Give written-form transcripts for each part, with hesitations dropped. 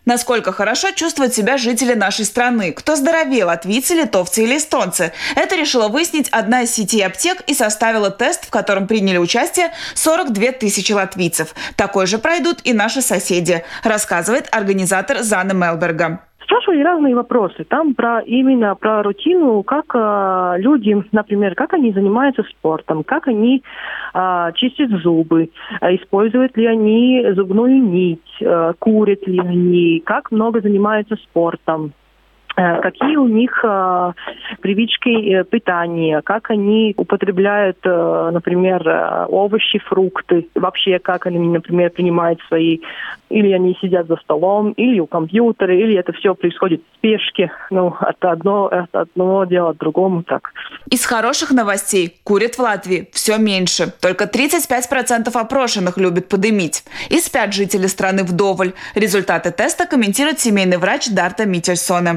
Насколько хорошо чувствуют себя жители нашей страны? Кто здоровее, латвийцы, литовцы или эстонцы? Это решила выяснить одна из сетей аптек и составила тест, в котором приняли участие 42 тысячи латвийцев. Такой же пройдут и наши соседи, рассказывает организатор Зана Мелберга. Спрашивали разные вопросы. Там именно про рутину, как люди, например, как они занимаются спортом, как они чистят зубы, используют ли они зубную нить, курят ли они, как много занимаются спортом. Какие у них привычки питания, как они употребляют, например, овощи, фрукты, вообще как они, например, принимают свои, или они сидят за столом, или у компьютера, или это все происходит в спешке, от одного дела к другому так. Из хороших новостей: курят в Латвии все меньше. Только 35% опрошенных любят подымить. И спят жители страны вдоволь. Результаты теста комментирует семейный врач Дарта Мительсона.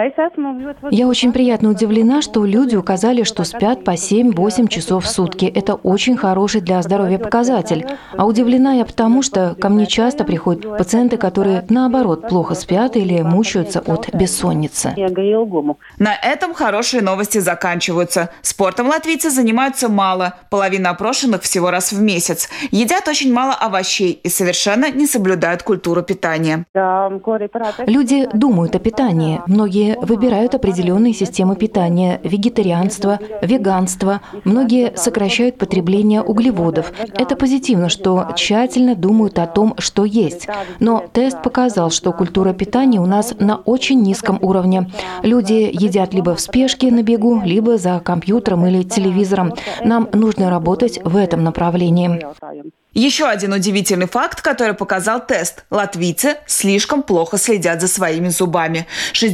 Я очень приятно удивлена, что люди указали, что спят по 7-8 часов в сутки. Это очень хороший для здоровья показатель. А удивлена я потому, что ко мне часто приходят пациенты, которые, наоборот, плохо спят или мучаются от бессонницы. На этом хорошие новости заканчиваются. Спортом латвийцы занимаются мало. Половина опрошенных всего раз в месяц. Едят очень мало овощей и совершенно не соблюдают культуру питания. Люди думают о питании. Многие выбирают определенные системы питания, вегетарианство, веганство. Многие сокращают потребление углеводов. Это позитивно, что тщательно думают о том, что есть. Но тест показал, что культура питания у нас на очень низком уровне. Люди едят либо в спешке на бегу, либо за компьютером или телевизором. Нам нужно работать в этом направлении. Еще один удивительный факт, который показал тест. Латвийцы слишком плохо следят за своими зубами.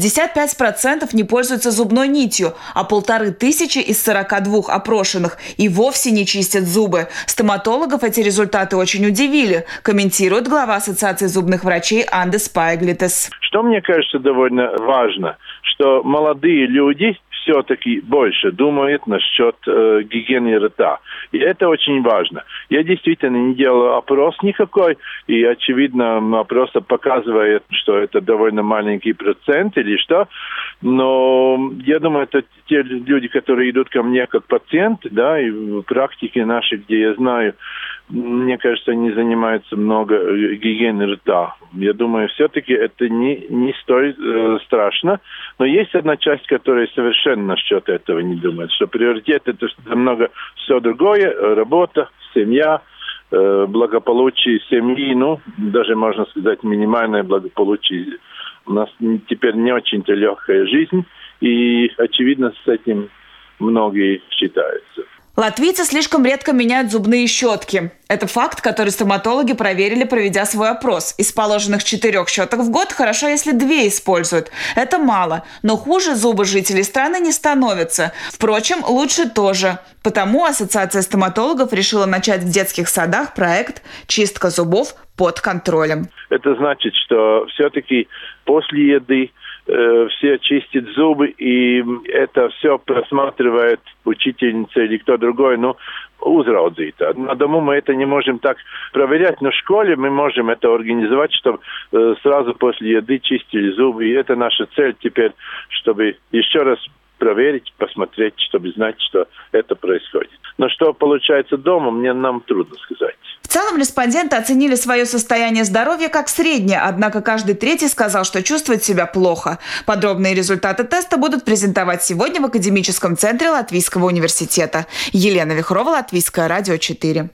65% не пользуются зубной нитью, а 1500 из 42 опрошенных и вовсе не чистят зубы. Стоматологов эти результаты очень удивили, комментирует глава Ассоциации зубных врачей Андес Пайглитес. Что мне кажется довольно важно, что молодые люди все-таки больше думают насчет гигиены рта. И это очень важно. Я действительно не делал опрос никакой, и, очевидно, опрос показывает, что это довольно маленький процент или что. Но я думаю, это те люди, которые идут ко мне как пациенты, да, и в практике нашей, где я знаю, мне кажется, они занимаются много гигиеной рта. Я думаю, все-таки это не столь страшно. Но есть одна часть, которая совершенно насчет этого не думает. Что приоритет – это много все другое. Работа, семья, благополучие семьи. Даже, можно сказать, минимальное благополучие. У нас теперь не очень-то легкая жизнь. И, очевидно, с этим многие считаются. Латвийцы слишком редко меняют зубные щетки. Это факт, который стоматологи проверили, проведя свой опрос. Из положенных 4 щеток в год хорошо, если 2 используют. Это мало, но хуже зубы жителей страны не становятся. Впрочем, лучше тоже. Потому Ассоциация стоматологов решила начать в детских садах проект «Чистка зубов под контролем». Это значит, что все-таки после еды все чистят зубы, и это все просматривает учительница или кто другой, uzraudzīt. На дому мы это не можем так проверять, но в школе мы можем это организовать, чтобы сразу после еды чистили зубы. И это наша цель теперь, чтобы еще раз проверить, посмотреть, чтобы знать, что это происходит. Но что получается дома, нам трудно сказать. В целом респонденты оценили свое состояние здоровья как среднее, однако каждый третий сказал, что чувствует себя плохо. Подробные результаты теста будут презентовать сегодня в Академическом центре Латвийского университета. Елена Вихрова, Латвийское радио 4.